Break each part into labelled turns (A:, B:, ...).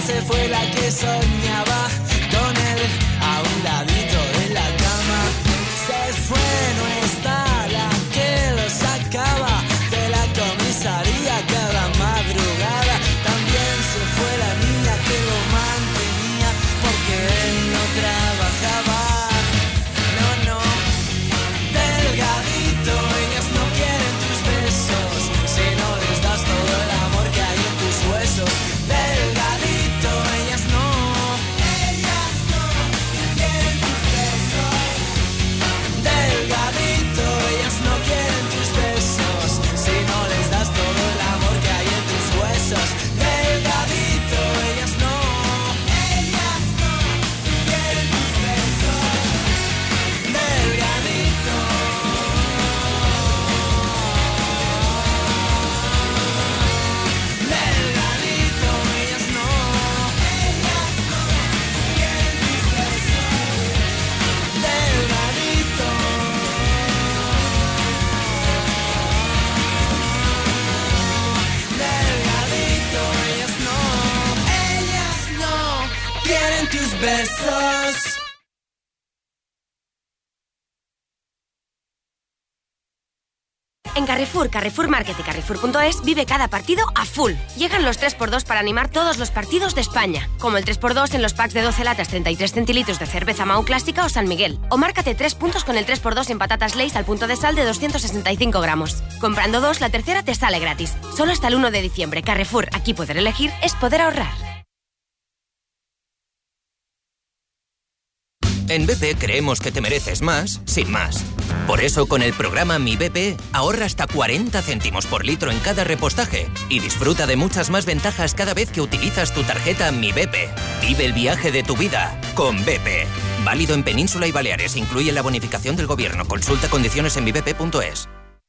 A: se fue la que soñaba con él a un ladito de la cama. Se fue, no está la que lo sacaba de la comisaría cada madrugada. También se fue la niña que lo mantenía porque él no trabajaba. No, no, delgadito, ellas no quieren tus besos si no les das todo el amor que hay en tus huesos. Delgadito, ellas no quieren tus besos. Delgadito, ellas no quieren tus besos si no les das todo el amor que hay en tus huesos. Delgadito, ellas no quieren tus besos. Delgadito. Delgadito, ellas no quieren tus besos. Delgadito. Delgadito, ellas no quieren tus besos.
B: En Carrefour, Carrefour Market y Carrefour.es vive cada partido a full. Llegan los 3x2 para animar todos los partidos de España. Como el 3x2 en los packs de 12 latas 33 centilitros de cerveza Mau Clásica o San Miguel. O márcate 3 puntos con el 3x2 en patatas Lay's al punto de sal de 265 gramos. Comprando 2, la tercera te sale gratis. Solo hasta el 1 de diciembre. Carrefour, aquí poder elegir es poder ahorrar.
C: En BP creemos que te mereces más, sin más. Por eso, con el programa Mi BP, ahorra hasta 40 céntimos por litro en cada repostaje y disfruta de muchas más ventajas cada vez que utilizas tu tarjeta Mi BP. Vive el viaje de tu vida con BP. Válido en Península y Baleares. Incluye la bonificación del gobierno. Consulta condiciones en mibp.es.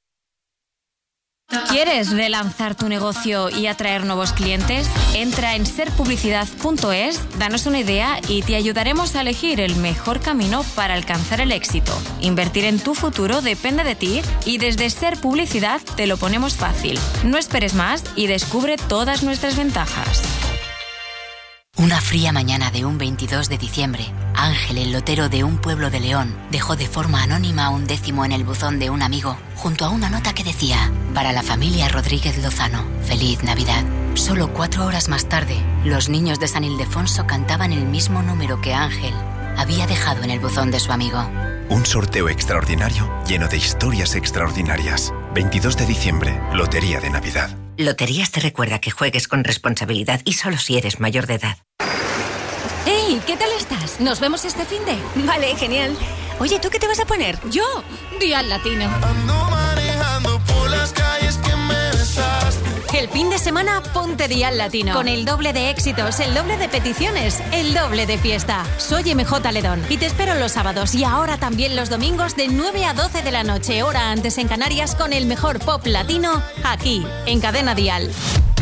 D: ¿Quieres relanzar tu negocio y atraer nuevos clientes? Entra en serpublicidad.es, danos una idea y te ayudaremos a elegir el mejor camino para alcanzar el éxito. Invertir en tu futuro depende de ti y desde Ser Publicidad te lo ponemos fácil. No esperes más y descubre todas nuestras ventajas.
E: Una fría mañana de un 22 de diciembre, Ángel, el lotero de un pueblo de León, dejó de forma anónima un décimo en el buzón de un amigo, junto a una nota que decía: para la familia Rodríguez Lozano, feliz Navidad. Solo 4 horas más tarde, los niños de San Ildefonso cantaban el mismo número que Ángel había dejado en el buzón de su amigo.
F: Un sorteo extraordinario lleno de historias extraordinarias. 22 de diciembre, Lotería de Navidad.
G: Loterías te recuerda que juegues con responsabilidad y solo si eres mayor de edad.
D: ¡Hey! ¿Qué tal estás? ¿Nos vemos este finde?
B: Vale, genial. Oye, ¿tú qué te vas a poner?
D: Yo, Dial Latino.
A: Ando manejando por las calles que me besaste.
D: El fin de semana ponte Dial Latino. Con el doble de éxitos, el doble de peticiones, el doble de fiesta. Soy MJ Ledón y te espero los sábados y ahora también los domingos de 9 a 12 de la noche, hora antes en Canarias, con el mejor pop latino aquí, en Cadena Dial.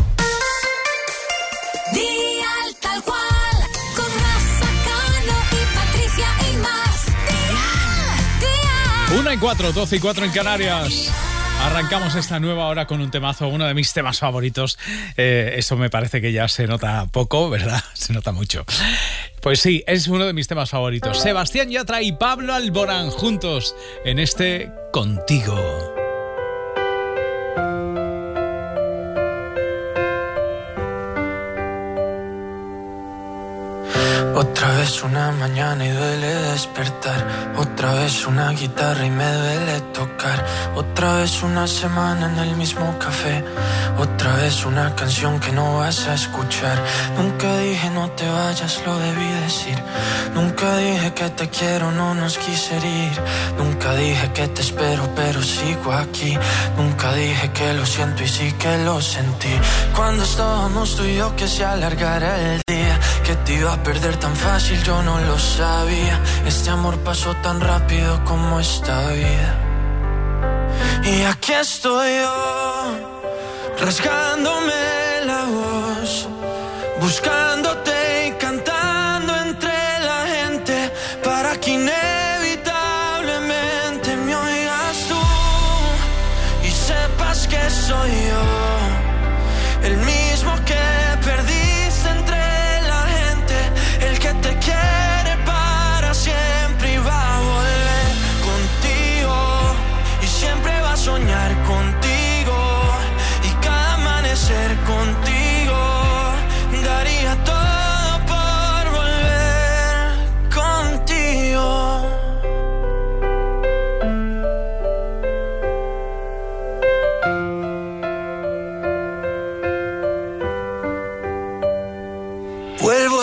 H: Dial tal cual, con Rafa Cano y Patricia Eymar. Dial.
I: 1:04, 12:04 en Canarias. Arrancamos esta nueva hora con un temazo, uno de mis temas favoritos. Eso me parece que ya se nota poco, ¿verdad? Se nota mucho. Pues sí, es uno de mis temas favoritos. Sebastián Yatra y Pablo Alborán juntos en este Contigo.
A: Otra vez una mañana y duele despertar. Otra vez una guitarra y me duele tocar. Otra vez una semana en el mismo café. Otra vez una canción que no vas a escuchar. Nunca dije no te vayas, lo debí decir. Nunca dije que te quiero, no nos quise herir. Nunca dije que te espero, pero sigo aquí. Nunca dije que lo siento y sí que lo sentí. Cuando estábamos tú y yo que se alargara el día, que te iba a perder tan fácil, yo no lo sabía. Este amor pasó tan rápido como esta vida. Y aquí estoy yo, rasgándome la voz, buscándote y cantando entre la gente, para que inevitablemente me oigas tú y sepas que soy yo, el mismo que perdiste entre la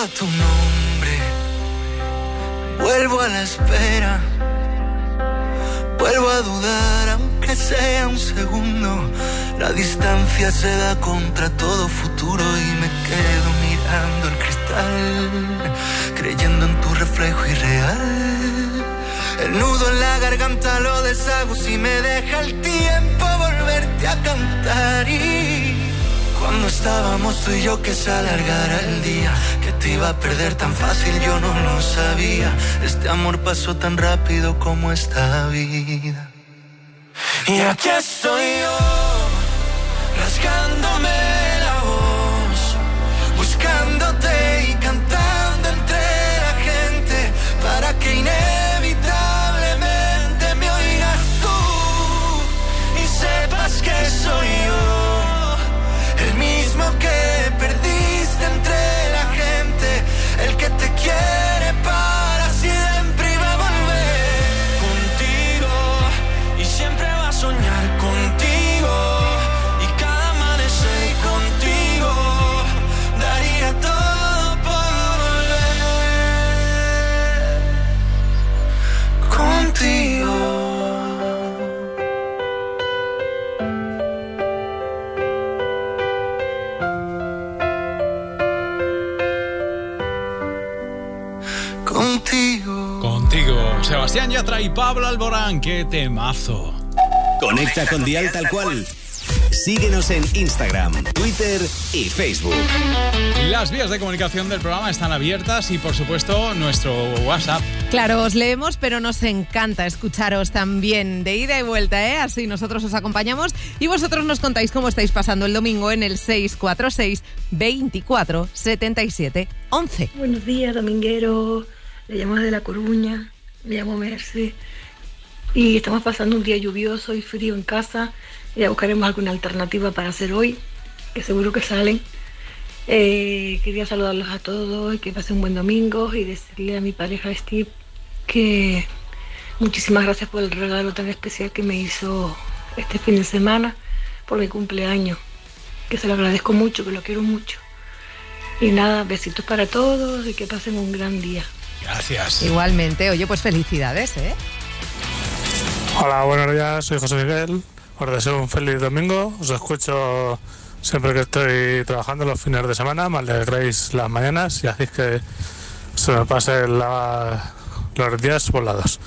A: a tu nombre, vuelvo a la espera, vuelvo a dudar aunque sea un segundo. La distancia se da contra todo futuro y me quedo mirando el cristal, creyendo en tu reflejo irreal. El nudo en la garganta lo deshago si me deja el tiempo volverte a cantar. Y cuando estábamos tú y yo que se alargara el día, que te iba a perder tan fácil yo no lo sabía. Este amor pasó tan rápido como esta vida. Y aquí estoy yo, rasgándome la voz, buscándote y cantando entre la gente, para que inevitablemente me oigas tú y sepas que soy yo, el mismo que perdiste entre la gente, el que te quiere para siempre y va a volver contigo y siempre va a soñar contigo. Y cada amanecer contigo daría todo por volver contigo.
I: Contigo, Sebastián Yatra y Pablo Alborán, qué temazo.
J: Conecta con Dial Tal Cual. Síguenos en Instagram, Twitter y Facebook.
I: Las vías de comunicación del programa están abiertas y, por supuesto, nuestro WhatsApp.
K: Claro, os leemos, pero nos encanta escucharos también de ida y vuelta, ¿eh? Así nosotros os acompañamos y vosotros nos contáis cómo estáis pasando el domingo en el 646 24 77 11.
L: Buenos días, dominguero. Le llamo desde La Coruña, me llamo Merce y estamos pasando un día lluvioso y frío en casa. Ya buscaremos alguna alternativa para hacer hoy, que seguro que salen. Quería saludarlos a todos y que pasen un buen domingo y decirle a mi pareja Steve que muchísimas gracias por el regalo tan especial que me hizo este fin de semana por mi cumpleaños, que se lo agradezco mucho, que lo quiero mucho. Y nada, besitos para todos y que pasen un gran día.
I: Gracias.
K: Igualmente, oye, pues felicidades, ¿eh?
M: Hola, buenos días, soy José Miguel. Os deseo un feliz domingo. Os escucho siempre que estoy trabajando los fines de semana. Me alegréis las mañanas y hacéis que se me pasen los días volados.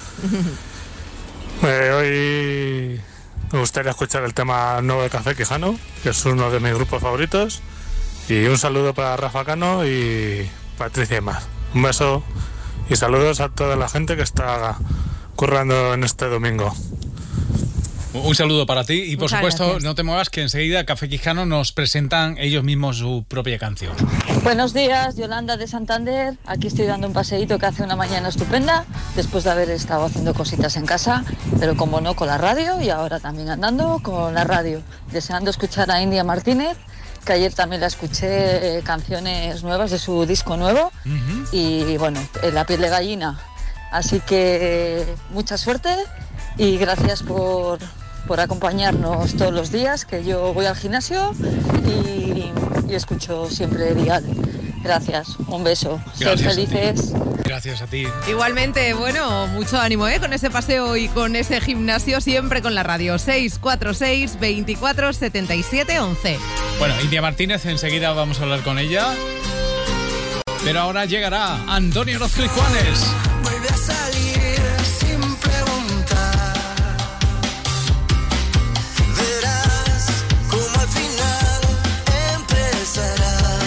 M: Hoy me gustaría escuchar el tema nuevo de Café Quijano, que es uno de mis grupos favoritos. Y un saludo para Rafa Cano y Patricia y Mar. Un beso y saludos a toda la gente que está currando en este domingo.
I: Un saludo para ti y, por
K: Muchas
I: supuesto,
K: gracias.
I: no te muevas, que enseguida Café Quijano nos presentan ellos mismos su propia canción.
N: Buenos días, Yolanda de Santander. Aquí estoy dando un paseíto que hace una mañana estupenda, después de haber estado haciendo cositas en casa, pero como no con la radio, y ahora también andando con la radio, deseando escuchar a India Martínez, que ayer también la escuché, canciones nuevas de su disco nuevo, y bueno, La piel de gallina. Así que mucha suerte y gracias por acompañarnos todos los días, que yo voy al gimnasio y escucho siempre Dial. Gracias, un beso. Sed felices.
I: Gracias a ti.
K: Igualmente, bueno, mucho ánimo, ¿eh? Con ese paseo y con ese gimnasio, siempre con la radio. 646 24 77 11.
I: Bueno, India Martínez, enseguida vamos a hablar con ella. Pero ahora llegará Antonio Orozco y Juanes.
A: Vuelve a salir sin preguntar. Verás cómo al final empezarás.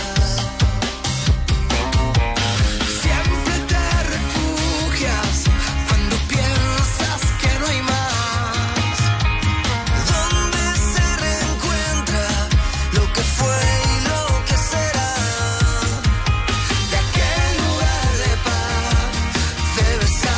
A: Siempre te refugias cuando piensas que no hay más. Donde se reencuentra lo que fue y lo que será. De aquel lugar de paz debes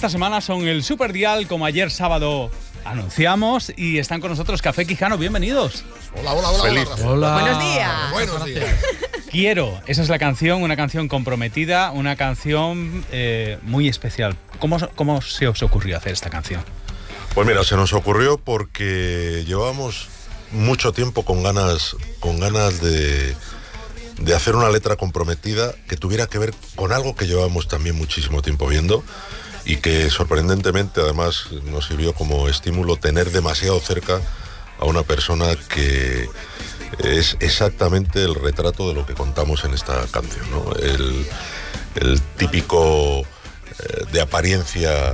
I: esta semana son el Super Dial, como ayer sábado anunciamos, y están con nosotros Café Quijano. Bienvenidos.
O: Hola, hola, hola.
I: Feliz.
O: Hola.
K: Buenos días.
O: Buenos días.
I: Quiero, esa es la canción, una canción comprometida, una canción muy especial. ¿Cómo se os ocurrió hacer esta canción?
O: Pues mira, se nos ocurrió porque llevábamos mucho tiempo con ganas de hacer una letra comprometida que tuviera que ver con algo que llevábamos también muchísimo tiempo viendo y que sorprendentemente además nos sirvió como estímulo tener demasiado cerca a una persona que es exactamente el retrato de lo que contamos en esta canción, ¿no? El típico de apariencia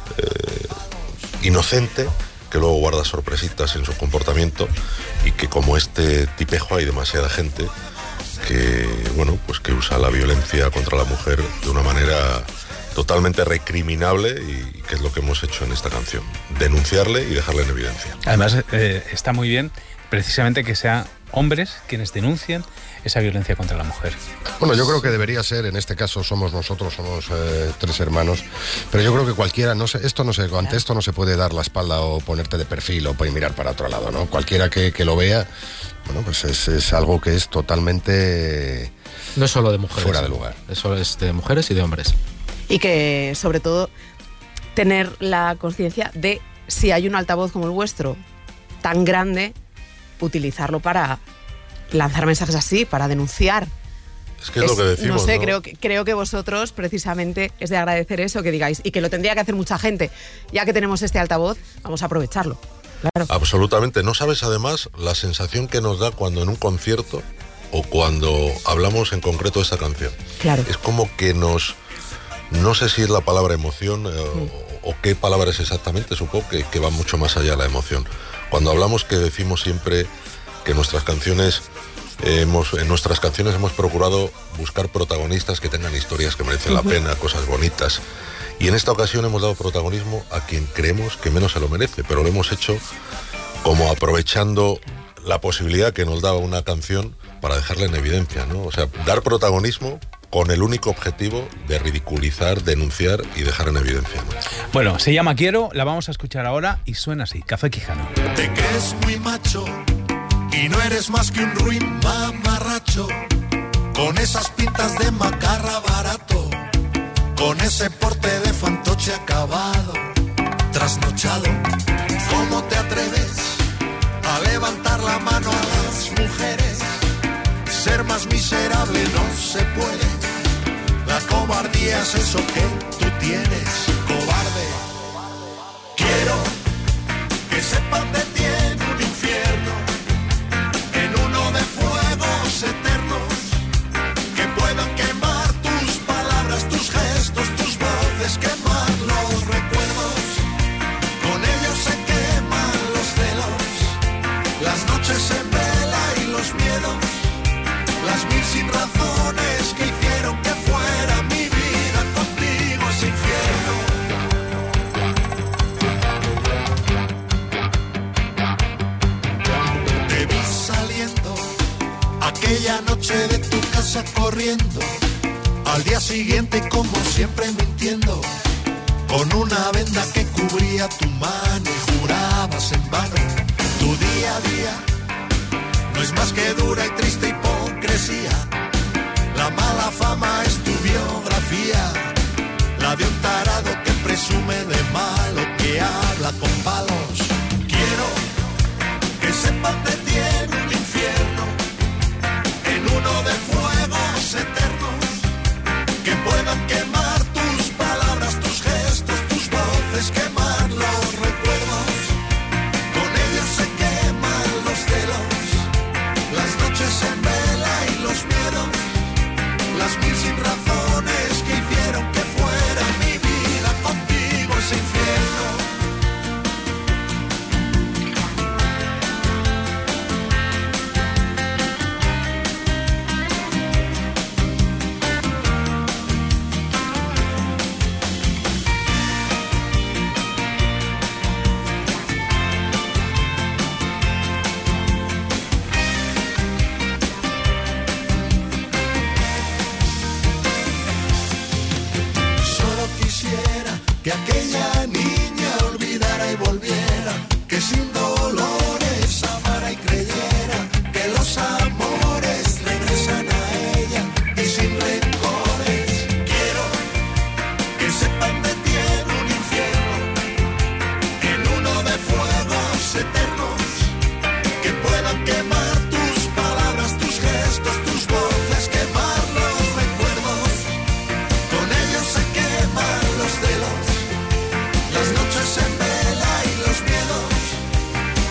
O: inocente, que luego guarda sorpresitas en su comportamiento, y que como este tipejo hay demasiada gente que, bueno, pues que usa la violencia contra la mujer de una manera totalmente recriminable, y que es lo que hemos hecho en esta canción, denunciarle y dejarle en evidencia.
I: Además está muy bien precisamente que sean hombres quienes denuncien esa violencia contra la mujer.
P: Bueno, yo creo que debería ser, en este caso somos nosotros, somos tres hermanos, pero yo creo que cualquiera, ante esto no se puede dar la espalda o ponerte de perfil o mirar para otro lado, ¿no? Cualquiera que lo vea, bueno, pues es algo que es totalmente...
Q: No es solo de mujeres.
P: Fuera de lugar.
Q: Eso es de mujeres y de hombres.
R: Y que, sobre todo, tener la conciencia de, si hay un altavoz como el vuestro, tan grande, utilizarlo para lanzar mensajes así, para denunciar.
O: Es que es lo que decimos,
R: no sé,
O: ¿no?
R: creo que vosotros precisamente es de agradecer eso que digáis, y que lo tendría que hacer mucha gente. Ya que tenemos este altavoz, vamos a aprovecharlo. Claro.
O: Absolutamente. No sabes además la sensación que nos da cuando en un concierto o cuando hablamos en concreto de esta canción.
R: Claro.
O: Es como que no sé si es la palabra emoción o qué palabra es exactamente, supongo que va mucho más allá de la emoción. Cuando hablamos, que decimos siempre que en nuestras canciones hemos procurado buscar protagonistas que tengan historias que merecen la pena, cosas bonitas. Y en esta ocasión hemos dado protagonismo a quien creemos que menos se lo merece, pero lo hemos hecho como aprovechando la posibilidad que nos daba una canción para dejarla en evidencia, ¿no? O sea, dar protagonismo con el único objetivo de ridiculizar, denunciar y dejar en evidencia, ¿no?
I: Bueno, se llama Quiero, la vamos a escuchar ahora y suena así, Café Quijano.
S: Te crees muy macho y no eres más que un ruin mamarracho, con esas pintas de macarra barato, con ese porte de fantoche acabado, trasnochado. ¿Cómo te atreves a levantar la mano a las mujeres? Ser más miserable no se puede. La cobardía es eso que tú tienes, cobarde. Quiero que sepan de ti en un infierno, en uno de fuegos eternos, que puedan quemar tus palabras, tus gestos, tus voces, quemar los recuerdos. Con ellos se queman los celos, las noches en vela y los miedos, las mil sin razones que hicieron que fuera mi vida contigo ese infierno. Te vi saliendo aquella noche de tu casa corriendo, al día siguiente como siempre mintiendo, con una venda que cubría tu mano y jurabas en vano. Tu día a día no es más que dura y triste hipocresía. La mala fama es tu biografía, la de un tarado que presume de malo, que habla con palos. Quiero que sepan de ti en un infierno, en uno de fuegos eternos, que puedan quemar tus palabras, tus gestos, tus voces, quemar los recuerdos. Con ellos se queman los celos, las noches en vela y los miedos, las mil sin razones que hicieron que fuera mi vida contigo ese infierno.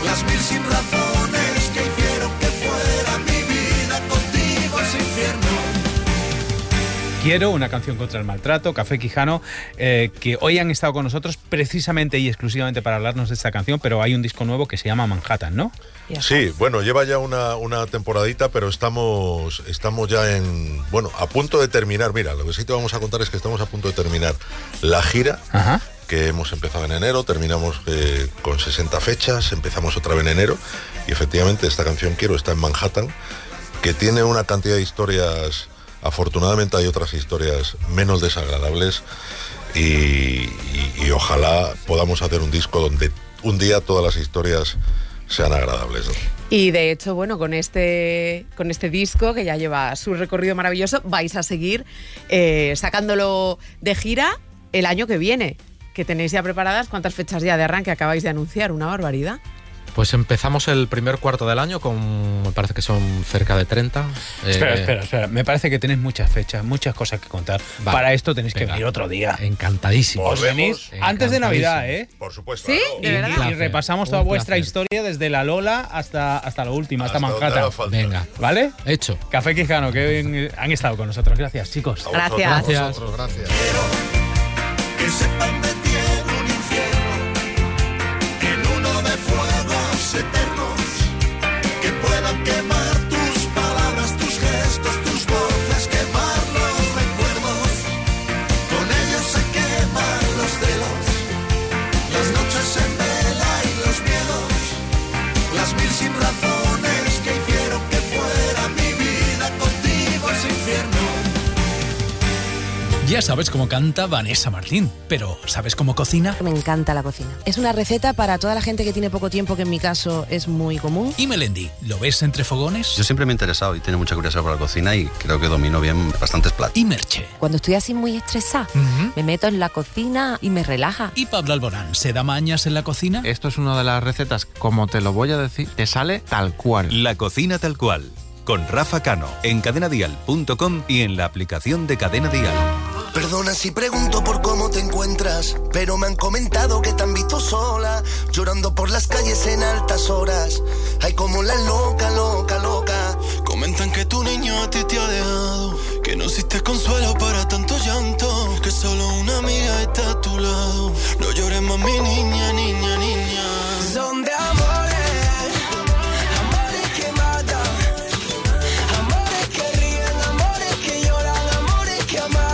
S: las mil sin razones que hicieron que fuera mi vida contigo ese infierno.
I: Quiero, una canción contra el maltrato, Café Quijano, que hoy han estado con nosotros precisamente y exclusivamente para hablarnos de esta canción, pero hay un disco nuevo que se llama Manhattan, ¿no?
O: Sí, bueno, lleva ya una temporadita, pero estamos ya a punto de terminar. Mira, lo que sí te vamos a contar es que estamos a punto de terminar la gira.
I: Ajá.
O: Que hemos empezado en enero, terminamos con 60 fechas, empezamos otra vez en enero, y efectivamente esta canción Quiero está en Manhattan, que tiene una cantidad de historias. Afortunadamente hay otras historias menos desagradables y ojalá podamos hacer un disco donde un día todas las historias sean agradables, ¿no?
R: Y de hecho, bueno, con este disco que ya lleva su recorrido maravilloso, vais a seguir sacándolo de gira el año que viene, que tenéis ya preparadas. ¿Cuántas fechas ya de arranque acabáis de anunciar? Una barbaridad.
Q: Pues empezamos el primer cuarto del año con, me parece que son cerca de 30.
I: Espera. Me parece que tenéis muchas fechas, muchas cosas que contar. Vale. Para esto tenéis que venir otro día.
Q: Encantadísimo.
I: Os venís antes de Navidad, ¿eh?
O: Por supuesto.
R: ¿Sí? ¿De verdad?
I: Y repasamos toda vuestra historia desde la Lola hasta la última, hasta Manhattan.
Q: Venga.
I: ¿Vale?
Q: Hecho.
I: Café Quijano, que bien han estado con nosotros. Gracias, chicos.
R: Gracias.
O: Gracias.
S: Que sepan de ti en un infierno, en uno de fuegos eternos, que puedan quemar tus palabras, tus gestos, tus voces, quemar los recuerdos. Con ellos se queman los celos, las noches en vela y los miedos, las mil sin razones que hicieron que fuera mi vida contigo ese infierno.
T: Ya sabes cómo canta Vanessa Martín, pero ¿sabes cómo cocina?
U: Me encanta la cocina. Es una receta para toda la gente que tiene poco tiempo, que en mi caso es muy común.
T: ¿Y Melendi? ¿Lo ves entre fogones?
V: Yo siempre me he interesado y tengo mucha curiosidad por la cocina y creo que domino bien bastantes platos.
T: ¿Y Merche?
U: Cuando estoy así muy estresada, me meto en la cocina y me relaja.
T: ¿Y Pablo Alborán? ¿Se da mañas en la cocina?
W: Esto es una de las recetas, como te lo voy a decir, te sale tal cual.
J: La cocina tal cual, con Rafa Cano, en cadenadial.com y en la aplicación de Cadena Dial.
S: Perdona si pregunto por cómo te encuentras, pero me han comentado que te han visto sola, llorando por las calles en altas horas. Ay, como la loca, loca, loca. Comentan que tu niño a ti te ha dejado, que no existe consuelo para tanto llanto, que solo una amiga está a tu lado. No llores más, mi niña, niña, niña. Son de amores, amores que matan, amores que ríen, amores que lloran, amores que aman.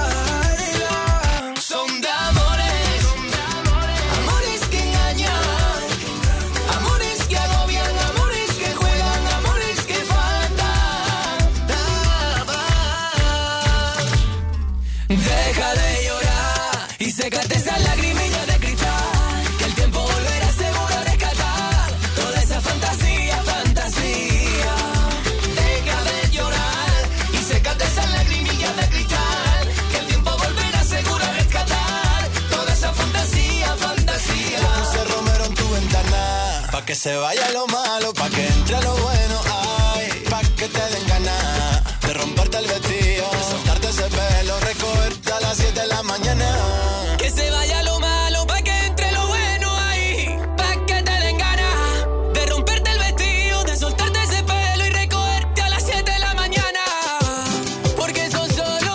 A: Deja de llorar y sécate esa lagrimilla de cristal, que el tiempo volverá seguro a rescatar toda esa fantasía, fantasía. Deja de llorar y sécate esa lagrimilla de cristal, que el tiempo volverá seguro a rescatar toda esa fantasía, fantasía.
S: Yo puse romero en tu ventana, pa' que se vaya lo malo, pa' que entre lo bueno, ay, pa' que te den ganas de romperte el vestido, de soltarte ese pelo, recogerte a las 7 de la mañana.
A: Que se vaya lo malo, pa' que entre lo bueno ahí, pa' que te den ganas de romperte el vestido, de soltarte ese pelo y recogerte a las 7 de la mañana. Porque son solo,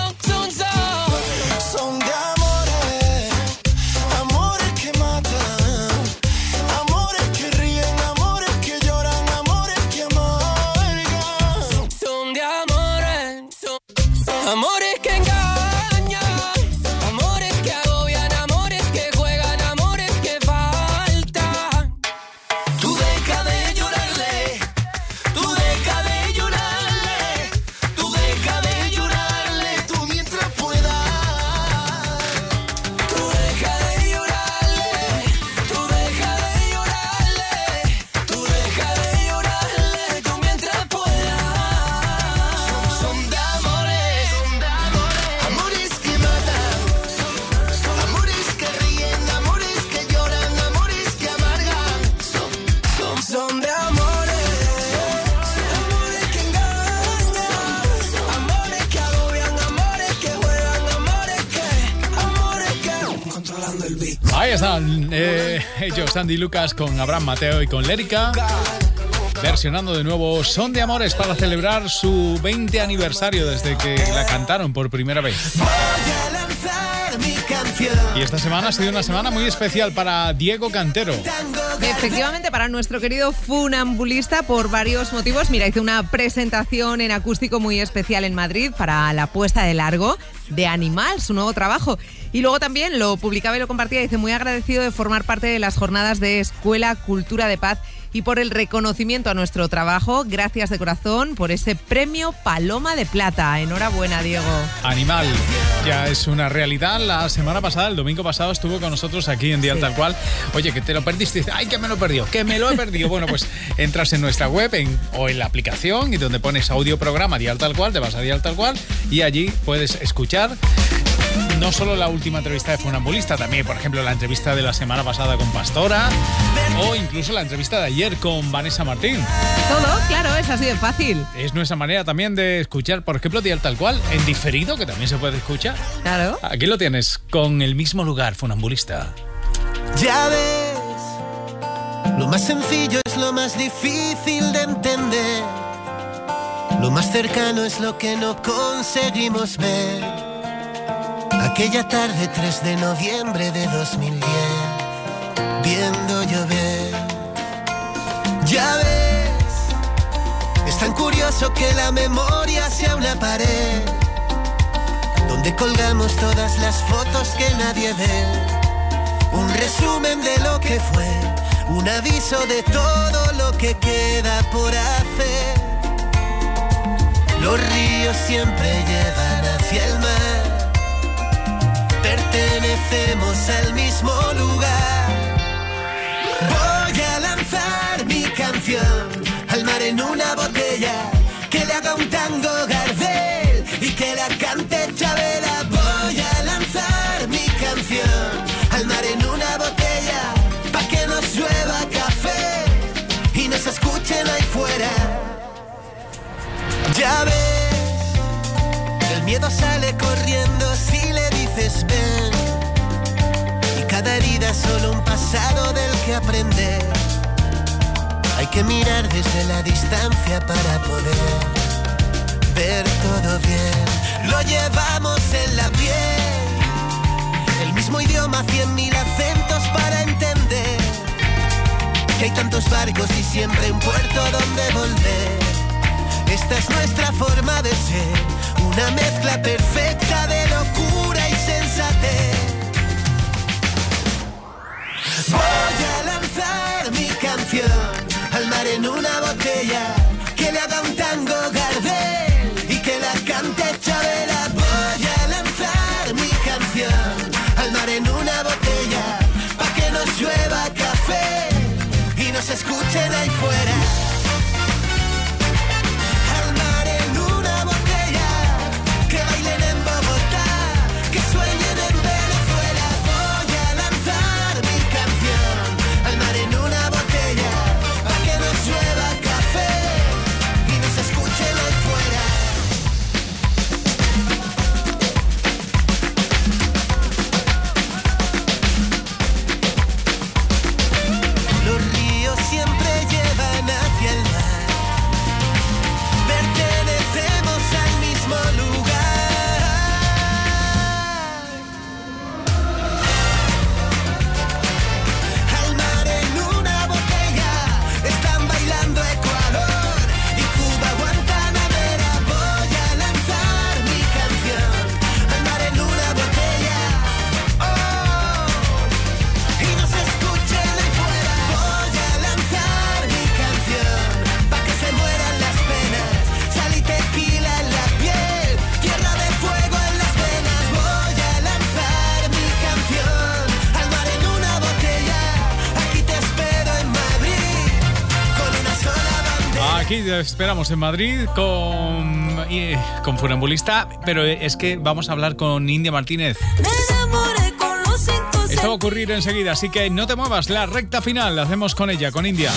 S: son de amores, amores que matan, amores que ríen, amores que lloran, amores que amargan.
A: Son de amores, son amores que engañan, amores que agobian,
I: Ahí están ellos, Andy Lucas con Abraham Mateo y con Lérica, versionando de nuevo Son de Amores para celebrar su 20 aniversario desde que la cantaron por primera vez. Y esta semana ha sido una semana muy especial para Diego Cantero.
K: Efectivamente, para nuestro querido funambulista, por varios motivos. Mira, hizo una presentación en acústico muy especial en Madrid para la puesta de largo de Animal, su nuevo trabajo. Y luego también lo publicaba y lo compartía, dice, muy agradecido de formar parte de las jornadas de Escuela Cultura de Paz y por el reconocimiento a nuestro trabajo. Gracias de corazón por ese premio Paloma de Plata. Enhorabuena, Diego.
I: Animal ya es una realidad. La semana pasada, el domingo pasado, estuvo con nosotros aquí en Dial Tal Cual. Oye, que te lo perdiste. Dice, ay, que me lo perdió, que me lo he perdido. Bueno, pues entras en nuestra web o en la aplicación y donde pones audio programa Dial Tal Cual, te vas a Dial Tal Cual y allí puedes escuchar no solo la última entrevista de Funambulista, también, por ejemplo, la entrevista de la semana pasada con Pastora o incluso la entrevista de ayer con Vanessa Martín.
K: Todo, claro, es así de fácil.
I: Es nuestra manera también de escuchar, por ejemplo, Dial Tal Cual, en diferido, que también se puede escuchar.
K: Claro.
I: Aquí lo tienes, con el mismo lugar, Funambulista.
C: Ya ves, lo más sencillo es lo más difícil de entender. Lo más cercano es lo que no conseguimos ver. Aquella tarde 3 de noviembre de 2010, viendo llover. Ya ves, es tan curioso que la memoria sea una pared donde colgamos todas las fotos que nadie ve. Un resumen de lo que fue, un aviso de todo lo que queda por hacer. Los ríos siempre llevan hacia el mar. Pertenecemos al mismo lugar. Voy a lanzar mi canción al mar en una botella, que le haga un tango Gardel y que la cante Chabela. Voy a lanzar mi canción al mar en una botella, pa' que nos llueva café y nos escuchen ahí fuera. Ya ves, el miedo sale corriendo si le dices ven, y cada herida es solo un pasado del que aprender. Hay que mirar desde la distancia para poder ver todo bien. Lo llevamos en la piel, el mismo idioma, 100.000 acentos para entender que hay tantos barcos y siempre un puerto donde volver. Esta es nuestra forma de ser, una mezcla perfecta de locura y sensatez. Voy a lanzar mi canción al mar en una botella, que le haga un tango Gardel y que la cante Chabela. Voy a lanzar mi canción al mar en una botella, pa' que nos llueva café y nos escuchen ahí fuera.
I: Aquí esperamos en Madrid con Funambulista, pero es que vamos a hablar con India Martínez. Esto va a ocurrir enseguida, así que no te muevas, la recta final la hacemos con ella, con India.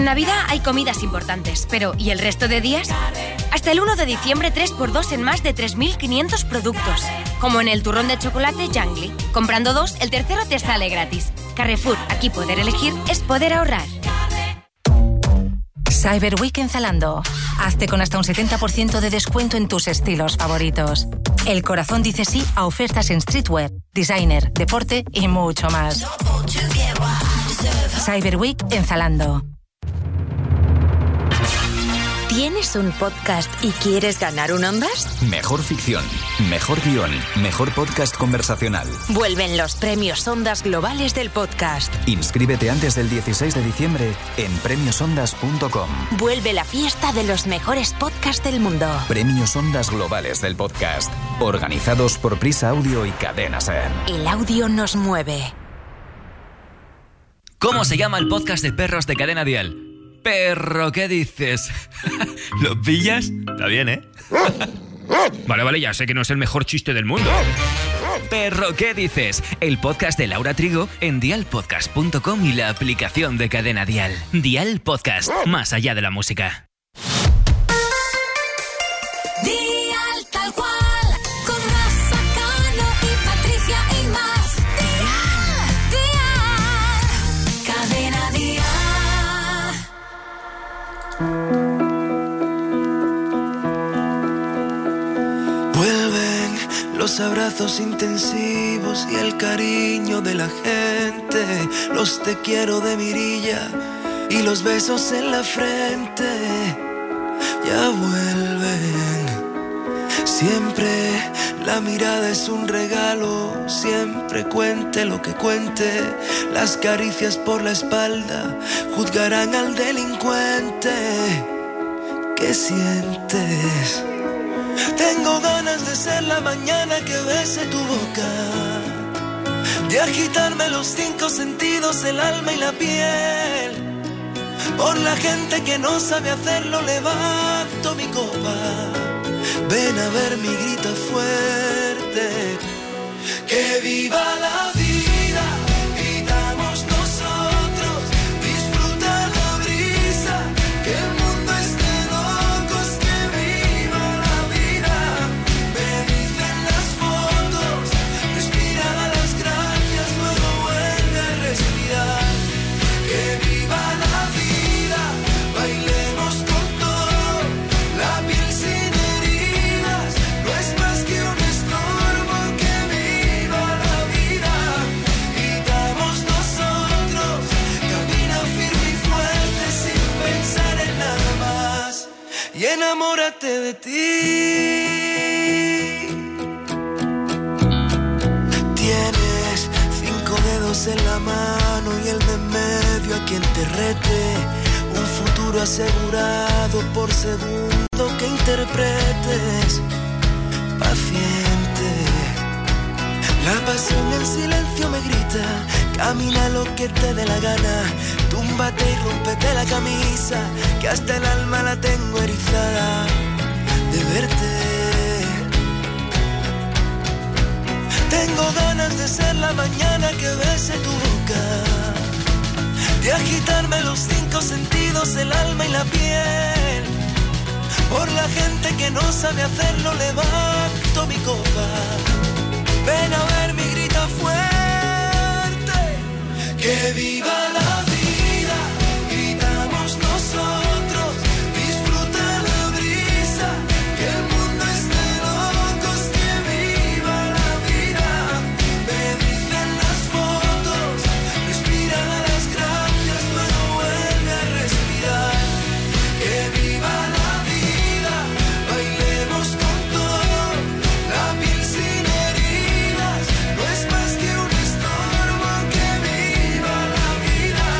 B: Navidad hay comidas importantes, pero ¿y el resto de días? Hasta el 1 de diciembre 3x2 en más de 3.500 productos. Como en el turrón de chocolate Jangly. Comprando 2, el tercero te sale gratis. Carrefour, aquí poder elegir es poder ahorrar.
E: Cyber Week en Zalando. Hazte con hasta un 70% de descuento en tus estilos favoritos. El corazón dice sí a ofertas en streetwear, designer, deporte y mucho más. Cyber Week en Zalando.
F: ¿Tienes un podcast y quieres ganar un Ondas?
G: Mejor ficción, mejor guión, mejor podcast conversacional.
F: Vuelven los premios Ondas Globales del podcast.
G: Inscríbete antes del 16 de diciembre en premiosondas.com.
F: Vuelve la fiesta de los mejores podcasts del mundo.
G: Premios Ondas Globales del podcast. Organizados por Prisa Audio y Cadena SER.
F: El audio nos mueve.
X: ¿Cómo se llama el podcast de perros de Cadena Dial? Perro, ¿qué dices? ¿Lo pillas? Está bien, ¿eh? Vale, ya sé que no es el mejor chiste del mundo. Perro, ¿qué dices? El podcast de Laura Trigo en dialpodcast.com y la aplicación de Cadena Dial. Dial Podcast, más allá de la música.
H: Dial tal cual, con Rafa Cano y Patricia Imaz. Dial, Cadena Dial.
A: Vuelven los abrazos intensivos y el cariño de la gente, los te quiero de mirilla y los besos en la frente. Ya vuelven. Siempre la mirada es un regalo, siempre cuente lo que cuente. Las caricias por la espalda juzgarán al delincuente. ¿Qué sientes? Tengo ganas de ser la mañana que bese tu boca, de agitarme los 5 sentidos, el alma y la piel. Por la gente que no sabe hacerlo levanto mi copa. Ven a ver mi grito fuerte. Que viva la vida, gritamos nosotros. Disfruta la brisa, que el mundo esté locos. Que viva la vida, me dicen las fotos. Respira las gracias, luego vuelve a respirar. Que viva la vida, bailemos con todo. La piel sin heridas no es más que un estorbo. Que viva la vida, gritamos nosotros. Camina firme y fuerte sin pensar en nada más y enamórate de ti. Tienes 5 dedos en la mano y el de en medio a quien te rete. Un futuro asegurado por segundo que interpretes. Paciente. La pasión en silencio me grita. Camina lo que te dé la gana. Túmbate y rómpete la camisa, que hasta el alma la tengo erizada de verte. Tengo ganas de ser la mañana que bese tu boca, de agitarme los 5 sentidos, el alma y la piel. Por la gente que no sabe hacerlo levanto mi copa. Ven a ver mi grito fuerte. Que viva la vida, gritamos nosotros. Disfruta la brisa, que el mundo esté locos. Que viva la vida, me dicen las fotos. Respira las gracias, luego vuelve a respirar. Que viva la vida, bailemos con todo. La piel sin heridas no es más que un estorbo. Que viva la vida,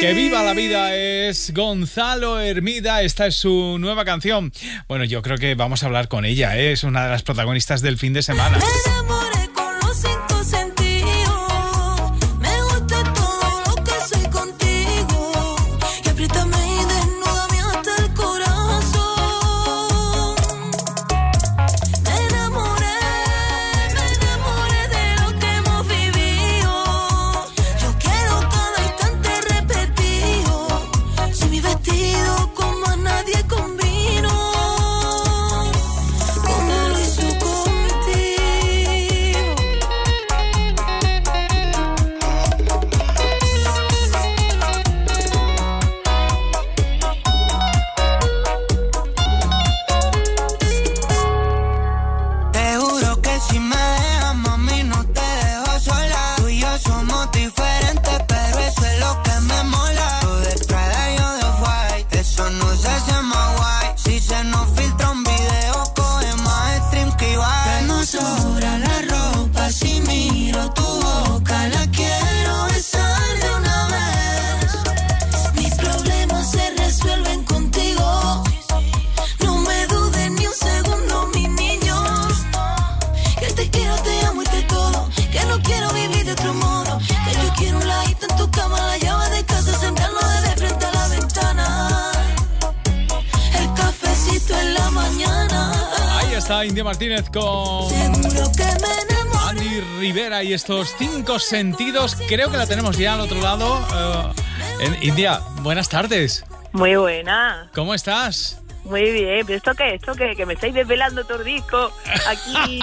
I: Que viva la vida es Gonzalo Hermida, esta es su nueva canción. Bueno, yo creo que vamos a hablar con ella, es una de las protagonistas del fin de semana.
H: Me enamoré con los 5 sentidos, me gusta todo lo que soy contigo, y apriétame y desnúdame hasta el corazón. Me enamoré de lo que hemos vivido, yo quiero cada instante repetido, si mi vestido como a nadie combino, como lo hizo contigo.
D: Te juro que si me dejas, mami, no te dejo sola. Tú y yo somos diferentes, pero eso es lo que me mola. Tú de Prada y yo de White, eso no se hace más guay. Si se nos filtra un video, coge más stream que igual. Que no sobra la ropa, si miro tu boca, la quiero besar de una vez.
H: Mis problemas se resuelven contigo, no me dudes ni un segundo, mi niño, que te quiero, te amo y te todo, que no quiero vivir de otro modo, que yo quiero un ladito en tu cama, la llave de casa, sentarnos de frente a la ventana, el cafecito en la mañana.
I: Ahí está India Martínez con
H: Seguro que me enamoré.
I: Andy Rivera y estos 5 sentidos. Creo que la tenemos ya al otro lado. India, buenas tardes.
L: Muy buena.
I: ¿Cómo estás?
L: Muy bien. ¿Pero esto qué? ¿Esto qué? Que me estáis desvelando todo el disco aquí.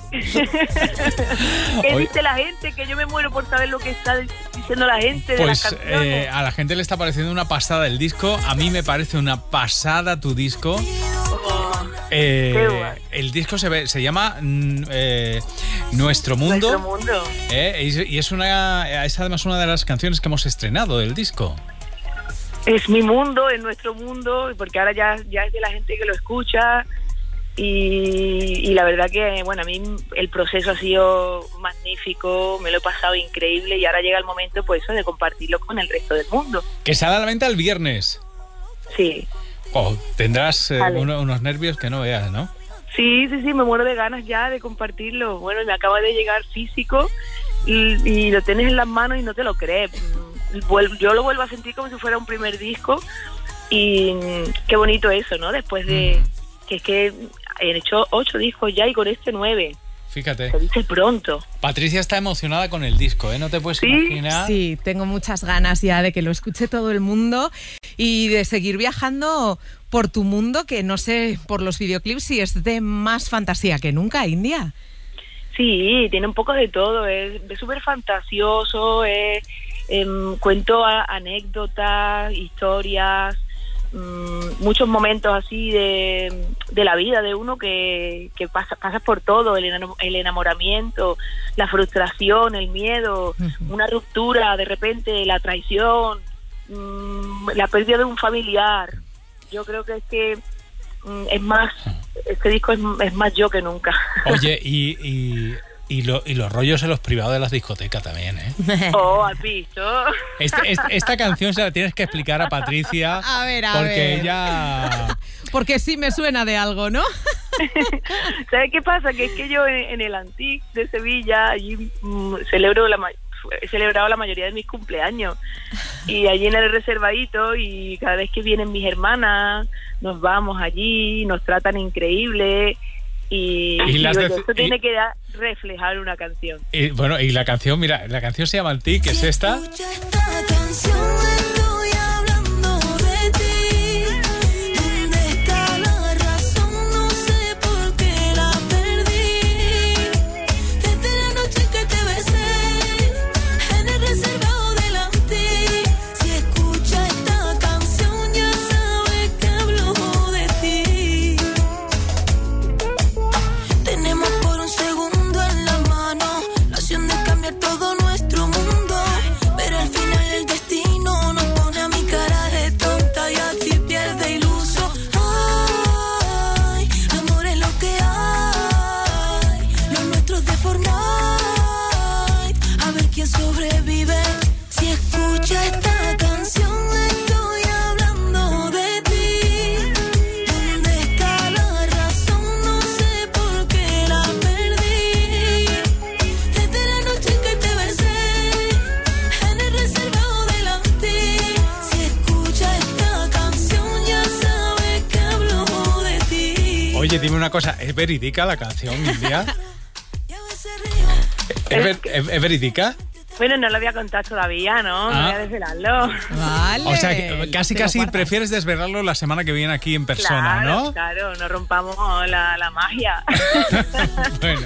L: ¿Qué
I: Hoy-
L: dice la gente? Que yo me muero por saber lo que está diciendo la gente de las
I: Pues
L: canciones.
I: a la gente le está pareciendo una pasada el disco. A mí me parece una pasada tu disco.
L: Qué guay.
I: El disco se llama Nuestro Mundo.
L: Nuestro Mundo.
I: Y es además una de las canciones que hemos estrenado del disco.
L: Es mi mundo, es nuestro mundo, porque ahora ya es de la gente que lo escucha. Y la verdad que, bueno, a mí el proceso ha sido magnífico, me lo he pasado increíble y ahora llega el momento, pues, eso, de compartirlo con el resto del mundo.
I: Que sale a la venta el viernes.
L: Sí.
I: Tendrás
L: Vale.
I: unos nervios que no veas, ¿no?
L: Sí, me muero de ganas ya de compartirlo. Bueno, me acaba de llegar físico y lo tienes en las manos y no te lo crees. Yo lo vuelvo a sentir como si fuera un primer disco y qué bonito eso, ¿no? Después de que es que he hecho 8 discos ya y con este 9.
I: Fíjate.
L: Se dice pronto.
I: Patricia está emocionada con el disco, ¿eh? No te puedes imaginar.
K: Sí, tengo muchas ganas ya de que lo escuche todo el mundo y de seguir viajando por tu mundo, que no sé, por los videoclips, si es de más fantasía que nunca, India.
L: Sí, tiene un poco de todo, es súper fantasioso, cuento anécdotas, historias, muchos momentos así de la vida de uno que pasas por todo, el enamoramiento, la frustración, el miedo, una ruptura de repente, la traición, la pérdida de un familiar. Yo creo que es más, este disco es más yo que nunca.
I: Oye, y los rollos en los privados de las discotecas también, ¿eh?
L: Oh, ¿has visto?
I: Esta canción se la tienes que explicar a Patricia.
K: A ver,
I: porque ella...
K: Porque sí me suena de algo, ¿no?
L: ¿Sabes qué pasa? Que es que yo en el Antic de Sevilla, allí he celebrado la mayoría de mis cumpleaños. Y allí en el reservadito, y cada vez que vienen mis hermanas, nos vamos allí, nos tratan increíble. Y
I: las
L: digo,
I: de-
L: esto tiene que reflejar una canción.
I: Y, bueno, y la canción, mira, la canción se llama Antic, que es esta.
H: Esta canción estoy hablando de ti. ¿Dónde está la razón? No sé por qué la perdí. Desde la noche que te besé en el reservado delante. Si escucha esta canción ya sabes que hablo de ti. Tenemos por un segundo en la mano la opción de cambiar todo nuestro mundo, pero al final el destino
I: Oye, dime una cosa, ¿es verídica la canción, India? ¿Es verídica?
L: Bueno, no lo voy a contar todavía, ¿no? No voy a desvelarlo.
K: Vale.
I: O sea, que casi prefieres desvelarlo la semana que viene aquí en persona,
L: claro,
I: ¿no?
L: Claro, no rompamos la magia.
I: Bueno.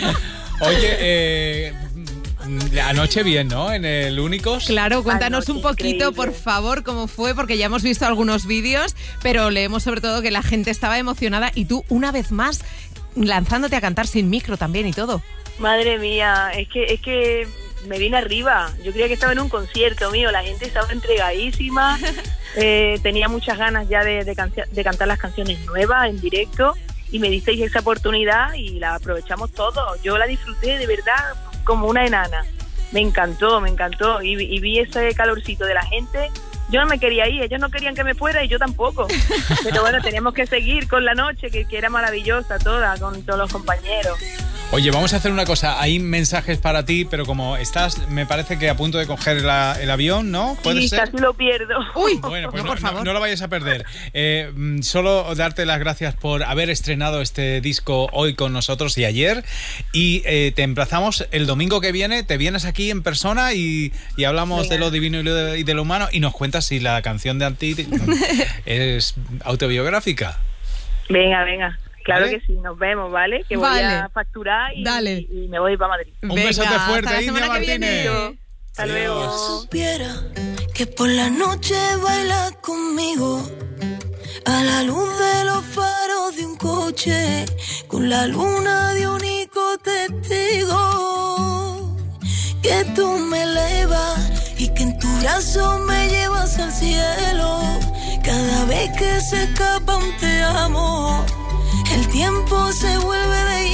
I: Oye, anoche bien, ¿no? En el Únicos.
K: Claro, cuéntanos
L: Anoche,
K: un poquito,
L: increíble.
K: por favor, cómo fue, porque ya hemos visto algunos vídeos, pero leemos sobre todo que la gente estaba emocionada y tú, una vez más, lanzándote a cantar sin micro también y todo.
L: Madre mía, es que me vine arriba. Yo creía que estaba en un concierto mío, la gente estaba entregadísima, tenía muchas ganas ya de cantar las canciones nuevas en directo y me disteis esa oportunidad y la aprovechamos todos. Yo la disfruté de verdad como una enana. Me encantó y vi ese calorcito de la gente. Yo no me quería ir, ellos no querían que me fuera y yo tampoco. Pero bueno, teníamos que seguir con la noche, que era maravillosa toda, con todos los compañeros.
I: Oye, vamos a hacer una cosa. Hay mensajes para ti, pero como estás, me parece que a punto de coger el avión, ¿no? ¿Puede
L: Sí,
I: ser?
L: casi lo pierdo.
K: Uy,
I: Bueno, pues
K: no, por favor.
I: no lo vayas a perder. Solo darte las gracias por haber estrenado este disco hoy con nosotros y ayer. Y te emplazamos el domingo que viene. Te vienes aquí en persona y hablamos
L: Venga.
I: de lo divino y de lo humano. Y nos cuentas si la canción de Anti es autobiográfica.
L: Venga. Claro
I: ¿Vale?
L: que sí, nos vemos, ¿vale? Que voy
K: Vale.
L: a facturar y me voy para Madrid.
I: Un besote fuerte,
K: hasta la
I: India
K: semana que
I: Martínez.
K: viene.
L: Hasta luego.
H: Supiera que por la noche baila conmigo a la luz de los faros de un coche, con la luna de único testigo, que tú me elevas y que en tu brazo me llevas al cielo. Cada vez que se escapa un te amo, el tiempo se vuelve de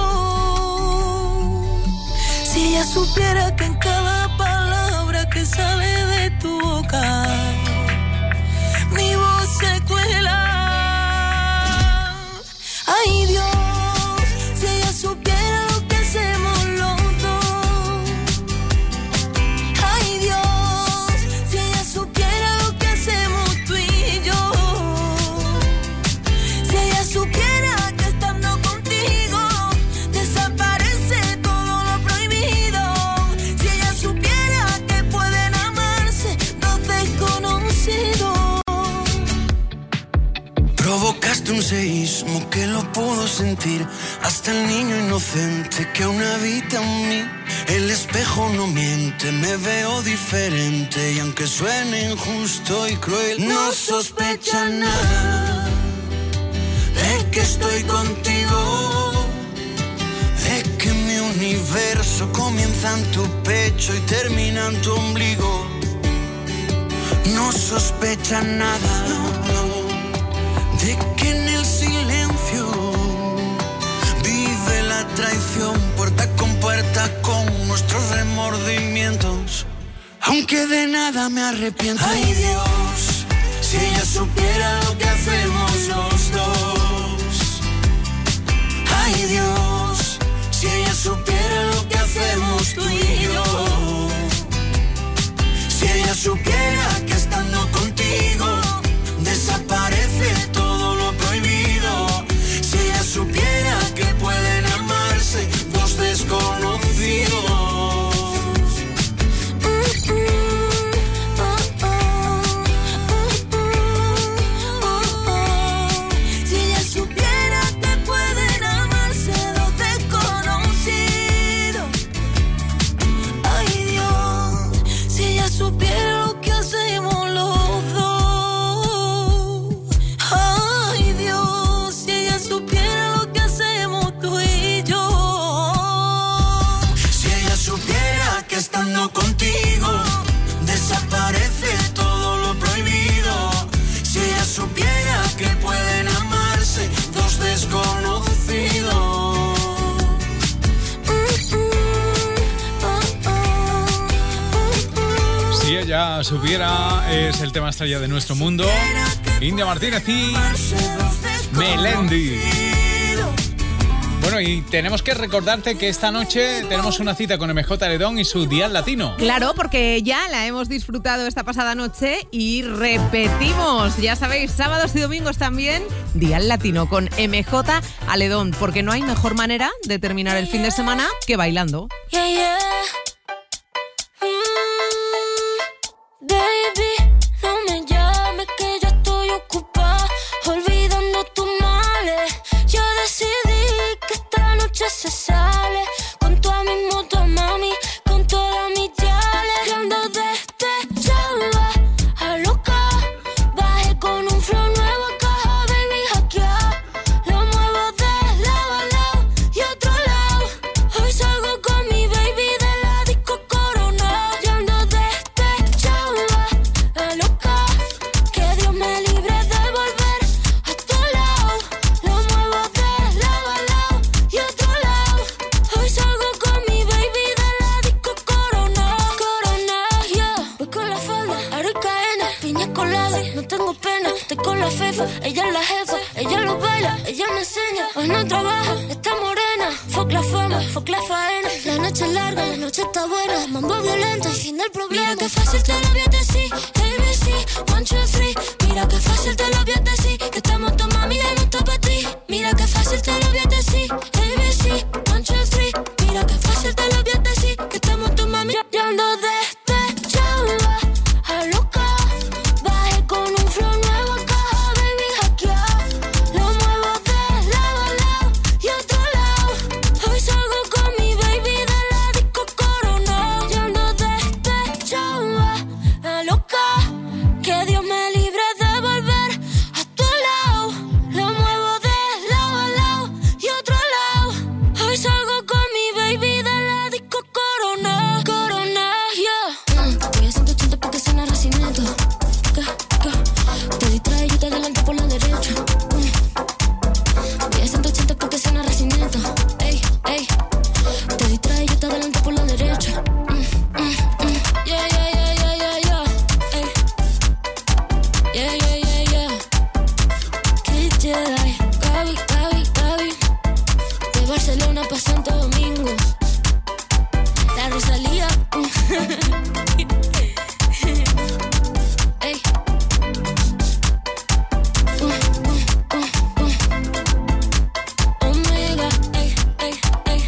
H: hielo. Si ella supiera que en cada palabra que sale de tu boca, mi voz se cuela. Ay Dios, si ella supiera lo que hacemos los dos. Ay Dios, si ella supiera lo que hacemos tú y yo. Si ella supiera que estando contigo desaparece todo lo prohibido. Si ella supiera que pueden amarse dos desconocidos.
M: Provocaste un seísmo que lo pudo sentir hasta el niño inocente que aún habita en mí. El espejo no miente, me veo diferente y aunque suene injusto y cruel, no sospecha nada de que estoy contigo, de que mi universo comienza en tu pecho y termina en tu ombligo. No sospecha nada de que en el silencio vive la traición, puerta con nuestros remordimientos, aunque de nada me arrepiento. Ay Dios, si ella supiera lo que hacemos los dos. Ay Dios, si ella supiera lo que hacemos tú y yo. Si ella supiera que estando contigo desaparece todo lo prohibido. Si ella supiera que pueden amarse dos desconocidos.
H: Si ella supiera que pueden amarse dos desconocidos. Ay Dios, si ella supiera lo que hacemos los dos. Ay Dios, si ella supiera lo que hacemos tú y yo.
M: Si ella supiera que estando contigo desaparece todo lo prohibido. Si ella supiera que pueden amarse dos desconocidos.
I: Si ella supiera, es el tema estrella de nuestro mundo. India Martínez y Melendi. Bueno, y tenemos que recordarte que esta noche tenemos una cita con MJ Aledón y su Dial Latino.
K: Claro, porque ya la hemos disfrutado esta pasada noche y repetimos. Ya sabéis, sábados y domingos también, Dial Latino con MJ Aledón, porque no hay mejor manera de terminar el fin de semana que bailando.
H: Yeah, yeah. Baby, no me llames que yo estoy ocupada, olvidando tus males. Yo decidí que esta noche se sale con toda mi moto, mami, con todas mis yales. Yo ando despechada, a loca, bajé con un flow nuevo, caja, baby, hackeada. Lo muevo de lado a lado y otro lado. Hoy salgo con mi baby de la disco Corona. Yo ando despechada, a loca, que Dios me libre de volver a tu lado. Lo muevo de lado a lado y otro lado. Hoy salgo con mi baby de la disco Corona. Corona, yeah. Voy con la falda, aro y cadena, piña colada, no tengo pena. Estoy con la fefa, ella es la jefa, ella lo baila, ella me enseña. Hoy no trabaja, está morena. Fuck la fama, fuck la faena. La noche es larga, la noche está buena. Mambo violento y fin del problema. Mira que fácil te lo voy a decir, ABC, 1, 2, 3. Mira que fácil te lo voy a decir, que estamos tu mami ya no está para ti. Mira que fácil te lo voy a decir, ABC, 1, 2, 3. Mira que fácil te lo voy a decir, que estamos tu mami. Yo ando despechada, a loca, bajé con un flow nuevo, caja, baby, hackeada. Lo muevo de lado a lado y otro lado. Hoy salgo con mi baby de la disco Corona. Yo ando despechada, a loca, que Dios me libre de volver a tu lado. Lo muevo de lado a lado y otro lado. Hoy salgo con mi baby de la disco Corona. Corona, yeah. Voy a 180 porque suena racimiento. Te distrae y te adelanto por la derecha. Voy a 180 porque suena racimiento. Ey, ey. Te distrae y te adelanto por la derecha. Yeah, yeah, yeah, yeah, yeah, yeah. Ey. Yeah, yeah, yeah, yeah. Kid Jedi, Gaby, Gaby, Gaby. De Barcelona pa' Santo Domingo. La Rosalía. Ey. Omega, ey, ey, ey.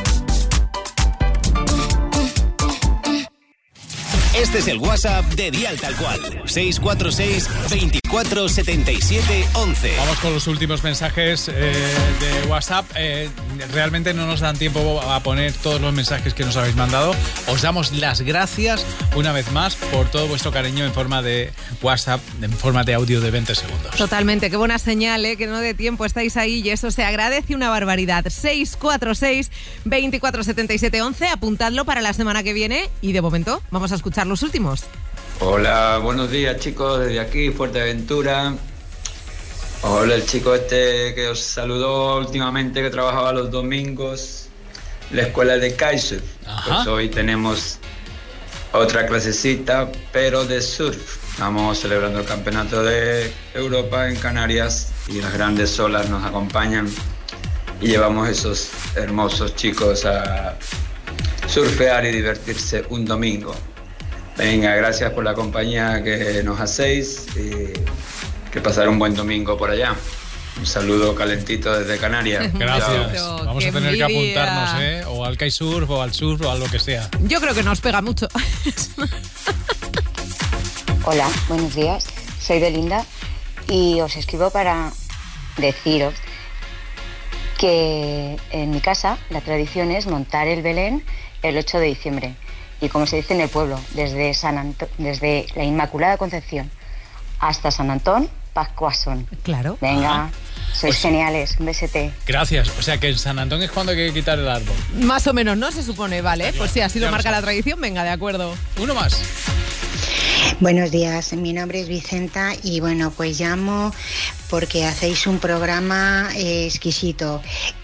J: Este es el WhatsApp de Dial Tal Cual. 646 24 77 11.
I: Vamos con los últimos mensajes de WhatsApp. Realmente no nos dan tiempo a poner todos los mensajes que nos habéis mandado. Os damos las gracias una vez más por todo vuestro cariño en forma de WhatsApp, en forma de audio de 20 segundos.
K: Totalmente, qué buena señal, que no dé tiempo, estáis ahí y eso se agradece una barbaridad. 646 24 77 11, apuntadlo para la semana que viene y de momento vamos a escuchar los últimos.
N: Hola, buenos días chicos, desde aquí, Fuerteventura. Hola, el chico este que os saludó últimamente, que trabajaba los domingos, la escuela de Kaiser. Pues hoy tenemos otra clasecita, pero de surf. Estamos celebrando el campeonato de Europa en Canarias y las grandes olas nos acompañan y llevamos esos hermosos chicos a surfear y divertirse un domingo. Venga, gracias por la compañía que nos hacéis y que pasar un buen domingo por allá. Un saludo calentito desde Canarias.
I: Gracias.
N: Chao.
I: Vamos a tener que apuntarnos, o al kitesurf o al surf o a lo que sea.
K: Yo creo que nos pega mucho.
P: Hola, buenos días. Soy Belinda y os escribo para deciros que en mi casa la tradición es montar el Belén el 8 de diciembre. Y como se dice en el pueblo, desde desde la Inmaculada Concepción hasta San Antón, Pascuasón.
K: Claro.
P: Venga, sois geniales, un besete.
I: Gracias. O sea que en San Antón es cuando hay que quitar el árbol.
K: Más o menos, ¿no? Se supone, vale. Pues si así lo
I: Ya lo
K: marca la
I: sabes.
K: tradición, venga, de acuerdo.
I: Uno más.
Q: Buenos días, mi nombre es Vicenta y bueno, pues llamo porque hacéis un programa exquisito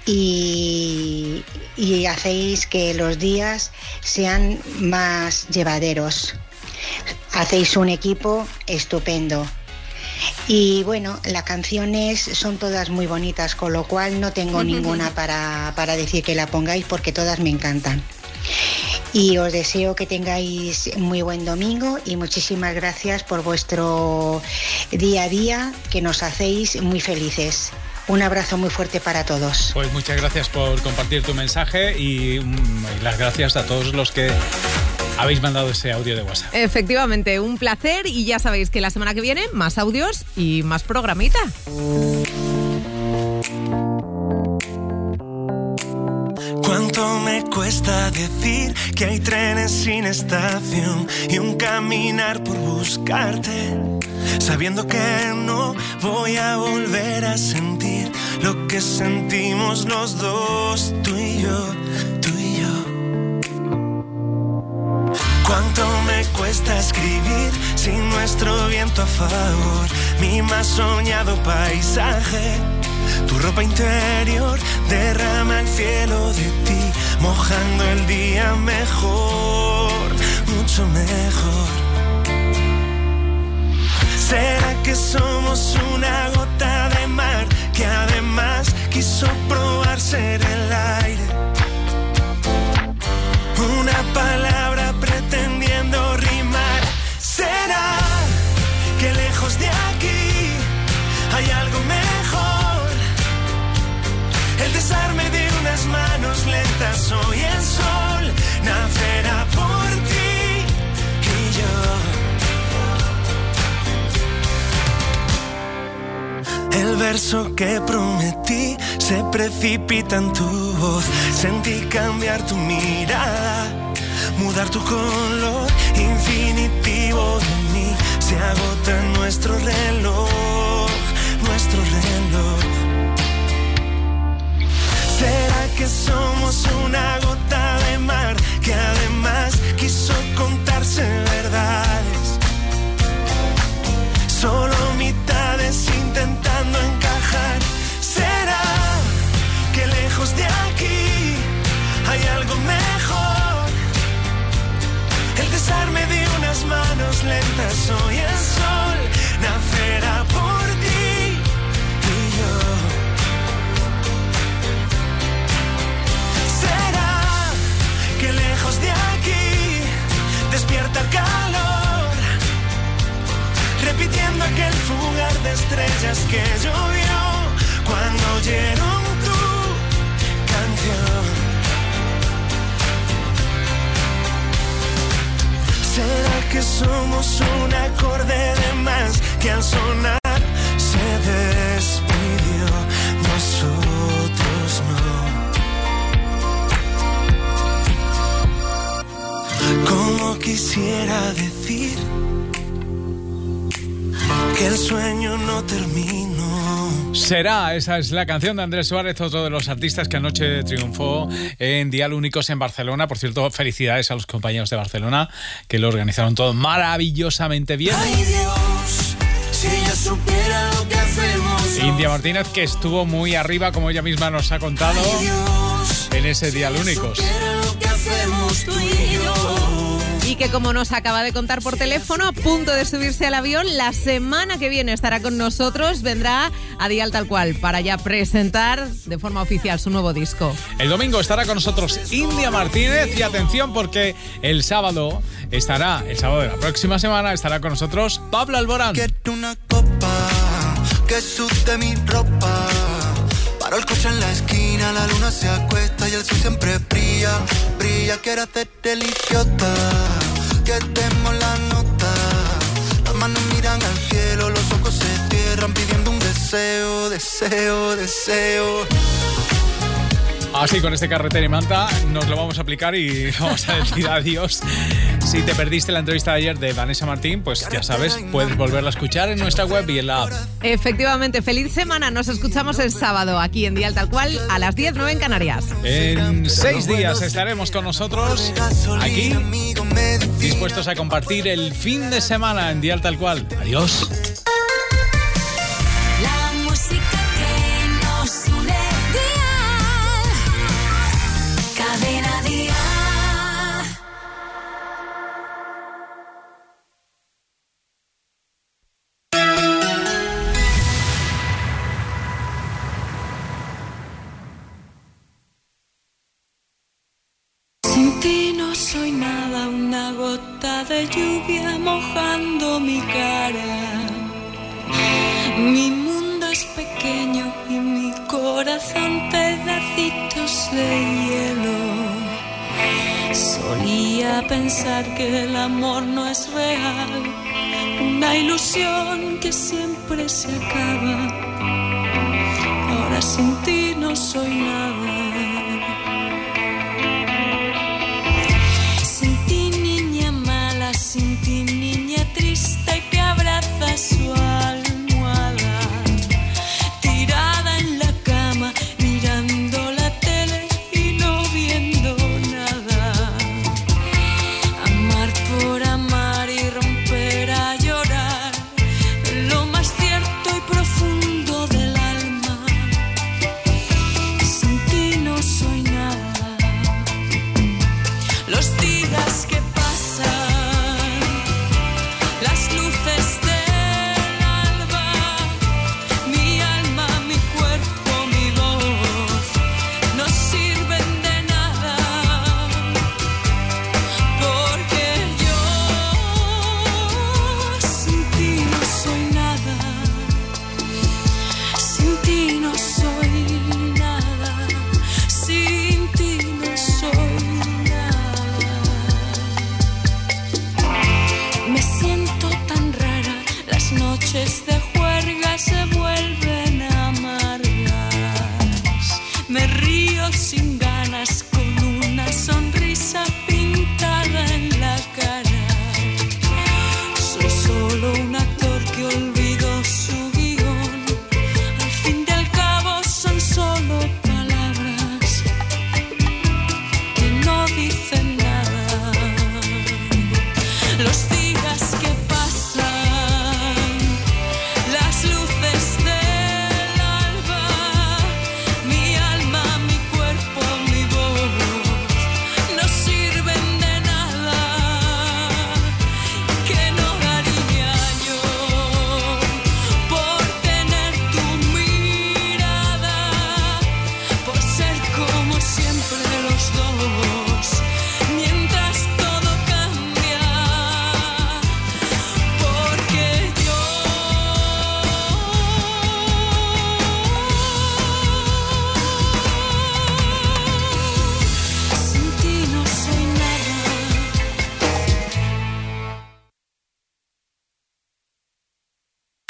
Q: y hacéis que los días sean más llevaderos. Hacéis un equipo estupendo. Y bueno, las canciones son todas muy bonitas, con lo cual no tengo ninguna para decir que la pongáis, porque todas me encantan. Y os deseo que tengáis muy buen domingo y muchísimas gracias por vuestro día a día, que nos hacéis muy felices. Un abrazo muy fuerte para todos.
I: Pues muchas gracias por compartir tu mensaje y las gracias a todos los que habéis mandado ese audio de WhatsApp.
K: Efectivamente, un placer, y ya sabéis que la semana que viene más audios y más programita.
O: ¿Cuánto me cuesta decir que hay trenes sin estación y un caminar por buscarte? Sabiendo que no voy a volver a sentir lo que sentimos los dos, tú y yo, tú y yo. Cuánto me cuesta escribir sin nuestro viento a favor, mi más soñado paisaje. Tu ropa interior derrama el cielo de ti, mojando el día mejor, mucho mejor. ¿Será que somos una gota de mar que además quiso probar ser el aire? Una palabra pretendiendo rimar. ¿Será que lejos de aquí hay algo mejor? El desarme de unas manos lentas, hoy el sol nacerá por ti y yo. El verso que prometí se precipita en tu voz. Sentí cambiar tu mirada, mudar tu color infinitivo de mí. Se agota nuestro reloj, nuestro reloj. ¿Será que somos una gota de mar que además quiso contarse verdades? Solo mitades intentando encajar. ¿Será que lejos de aquí hay algo mejor? El desarme de unas manos lentas, hoy el sol nacerá por ti y yo. ¿Será que lejos de aquí despierta el calor? Repitiendo aquel fugar de estrellas que llovió cuando oyeron tu canción. ¿Será que somos un acorde de más que al sonar se despidió? Nosotros no. Como quisiera decir que el sueño no terminó.
I: Será, esa es la canción de Andrés Suárez, otro de los artistas que anoche triunfó en Dial Únicos en Barcelona. Por cierto, felicidades a los compañeros de Barcelona, que lo organizaron todo maravillosamente bien.
H: Ay, Dios, si ella supiera lo que hacemos.
I: India Martínez, que estuvo muy arriba, como ella misma nos ha contado, ay, Dios, en ese Dial Únicos.
H: Lo que hacemos tú y yo.
K: Y que, como nos acaba de contar por teléfono, a punto de subirse al avión, la semana que viene estará con nosotros, vendrá a Dial Tal Cual para ya presentar de forma oficial su nuevo disco.
I: El domingo estará con nosotros India Martínez, y atención, porque el sábado de la próxima semana estará con nosotros Pablo Alborán.
M: Quiero una copa que sude mi ropa. Paro el coche en la esquina, la luna se acuesta y el sol siempre brilla, brilla. Quiero hacerte el idiota, que demos la nota. Las manos miran al cielo, los ojos se cierran pidiendo un deseo, deseo, deseo.
I: Así, con este Carretera y Manta nos lo vamos a aplicar y vamos a decir adiós. Si te perdiste la entrevista de ayer de Vanessa Martín, pues ya sabes, puedes volverla a escuchar en nuestra web y en la app.
K: Efectivamente, feliz semana. Nos escuchamos el sábado aquí en Dial Tal Cual a las 10, 9 en Canarias.
I: En 6 días estaremos con nosotros aquí, dispuestos a compartir el fin de semana en Dial Tal Cual. Adiós.
H: La música que nos une. Cadena Dial. gota de lluvia mojando mi cara. Mi mundo es pequeño y mi corazón pedacitos de hielo. Solía pensar que el amor no es real, una ilusión que siempre se acaba. Ahora sin ti no soy nada. Sin ti, niña mala, sin ti, niña triste que abraza su almohada, tirada en la cama, mirando la tele y no viendo nada. Amar por amar y romper a llorar, lo más cierto y profundo del alma. Sin ti no soy nada. Los días que pasan, las luces del alba, mi alma, mi cuerpo, mi voz, no sirven de nada, porque yo sin ti no soy nada, sin ti no soy nada, sin ti no soy nada. Me siento tan rara, las noches de juerga se vuelven